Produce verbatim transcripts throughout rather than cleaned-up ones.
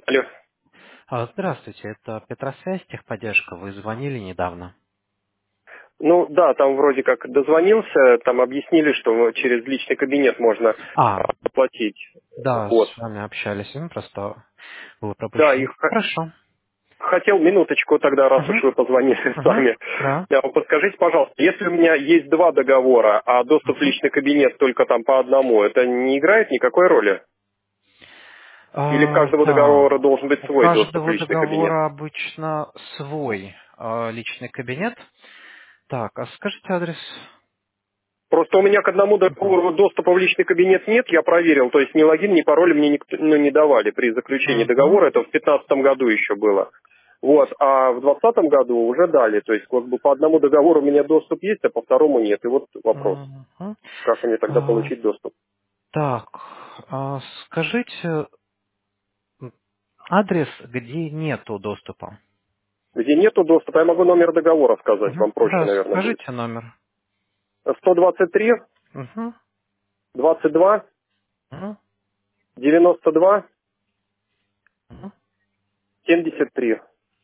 Алло. А, Здравствуйте, это Петросвязь, техподдержка. Вы звонили недавно. Ну да, там вроде как дозвонился, там объяснили, что через личный кабинет можно А, оплатить. да, Вот. с вами общались, ну, просто было Да, и пропущено. х- Хорошо. хотел минуточку тогда, раз уж Угу, вы позвонили угу, сами. да. Да, подскажите, пожалуйста, если у меня есть два договора, а доступ в Угу. личный кабинет только там по одному, это не играет никакой роли? Или у А, каждого так, договора должен быть у свой доступ в каждого личный кабинет? договора обычно свой а, личный кабинет. Так, а скажите адрес? Просто у меня к одному Угу. договору доступа в личный кабинет нет, я проверил, то есть ни логин, ни пароли мне никто, ну, не давали при заключении Угу. договора, это в пятнадцатом году еще было. Вот, а в двадцатом году уже дали, то есть как бы по одному договору у меня доступ есть, а по второму нет. И вот вопрос, Угу. как мне тогда А, получить доступ? так, а скажите м, адрес, где нету доступа. Где нету доступа, я могу номер договора сказать, Угу. вам проще, Да, наверное, будет. скажите номер. сто двадцать три, Угу. двадцать два, Угу. девяносто два, Угу. семьдесят три.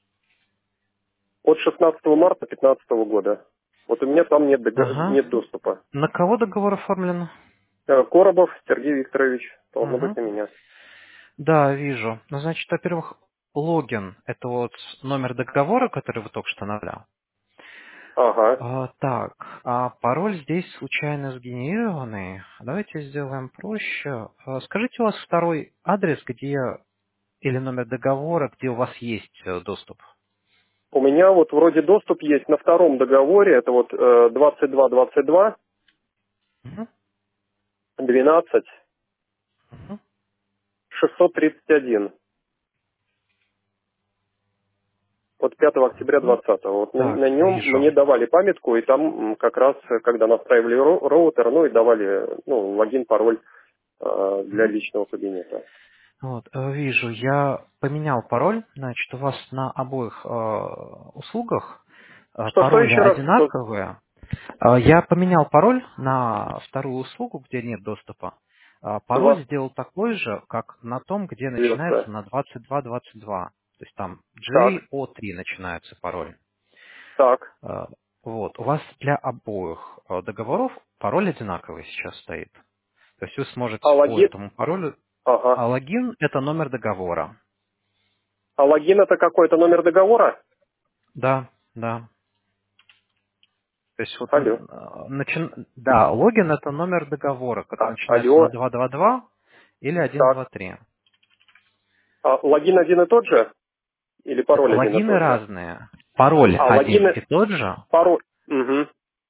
От шестнадцатого марта пятнадцатого года. Вот у меня там нет, дого- Ага. нет доступа. На кого договор оформлен? Э, Коробов Сергей Викторович. Должно быть Угу. на меня. Да, вижу. Ну, значит, во-первых, логин– это вот номер договора, который вы только что навели. Ага. А, так, а пароль здесь случайно сгенерированный. Давайте сделаем проще. А, скажите, у вас второй адрес, где или номер договора, где у вас есть э, доступ? У меня вот вроде доступ есть на втором договоре. Это вот э, двадцать два двадцать два Угу. двенадцать Угу. шестьсот тридцать один. Вот пятого октября Угу. двадцатого. Вот на, Так, на нем вижу. мне давали памятку, и там м, как раз, э, когда настраивали ро- роутер, ну и давали э, ну, логин, пароль э, для личного кабинета. Вот, э, вижу, я поменял пароль, значит, у вас на обоих э, услугах э, Что-что пароли еще раз? Что? одинаковые. Э, я поменял пароль на вторую услугу, где нет доступа. Э, пароль Два. сделал такой же, как на том, где начинается Девятка. на двадцать два двадцать два. То есть там Так, джей о три начинается пароль. так. Э, вот, у вас для обоих э, договоров пароль одинаковый сейчас стоит. То есть вы сможете А по логин? этому паролю. Ага. А логин– это номер договора. А логин это какой-то номер договора? Да, да. То есть вот Алло. м, э, начин- да, логин это номер договора, который А, начинается на алло. два два два или один два Так. три. А логин один и тот же? Или пароль один и Логины тот же? разные. Пароль А, один логин и тот же, пароль. Угу.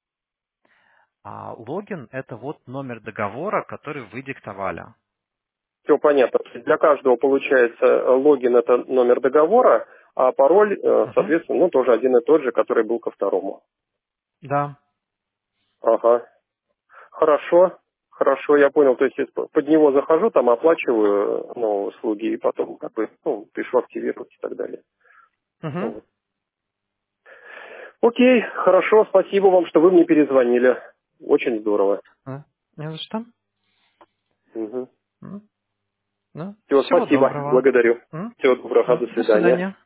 а логин это вот номер договора, который вы диктовали. Все понятно. То есть для каждого получается э, логин это номер договора, а пароль, э, Мгм. соответственно, ну тоже один и тот же, который был ко второму. Да. Ага. Хорошо. Хорошо, я понял. То есть если под него захожу, там оплачиваю э, ну, услуги и потом как бы ну, пишу активировать и так далее. Мгм. Вот. Окей, хорошо, спасибо вам, что вы мне перезвонили. Очень здорово. А, Не за что. Мгм. М, Ну, Все, всего спасибо, доброго. благодарю. М, Всего доброго, м, до До свидания. свидания.